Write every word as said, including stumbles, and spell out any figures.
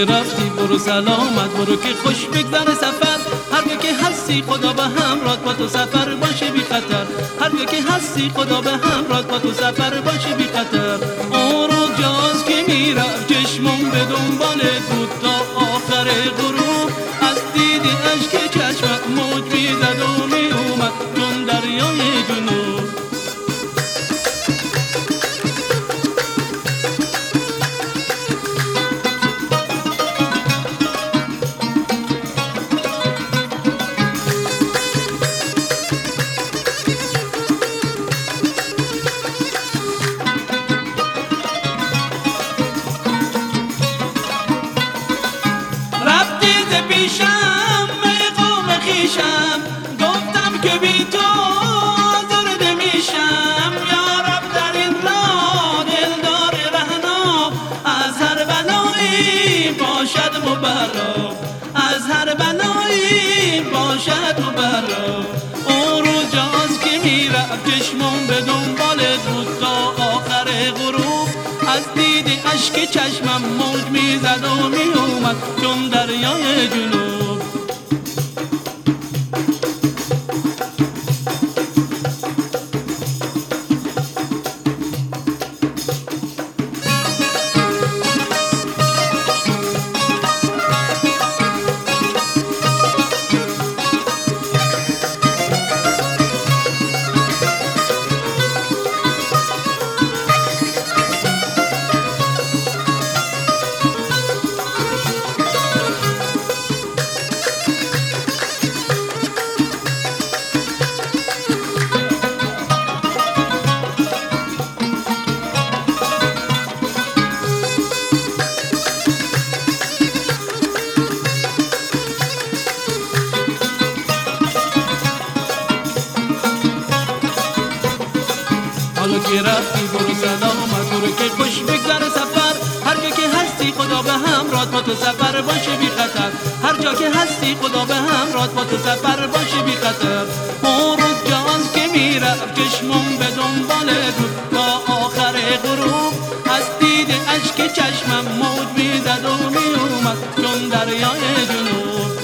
که رفتی برو سلامت، برو که خوش بگذر سفر. هر جا که هستی خدا به همراه با تو سفر باشه بی خطر. هر جا که هستی خدا به همراه با تو سفر باشه بی خطر. اون رو جاست که میره چشمم به دنبال بود تا آخر غروب. از دید اشک چشمت موج میزد و میومد چون دریای جنوب. پیشم قوم خیشم گفتم که بی تو آزرده میشم. یا رب در این راه دلدار رهنا از هر بلایی باشد مبرا، از هر بلایی باشد مبرا. اون رو جاست که میره چشمم به دنبال بود تا آخر غروب. از دید اشک چشمم موج میزد و میومد چون دریای جنوب. حالا که رفتی برو سلامت، برو که خوش بگذر سفر. هر جا که هستی خدا به همراه با تو سفر باشه بی خطر. هر جا که هستی خدا به همراه با تو سفر باشه بی خطر. اون روز جاست که میره چشمم به دنبال بود تا آخر غروب. از دید اشک چشمم موج میزد و میومد چون دریای جنوب.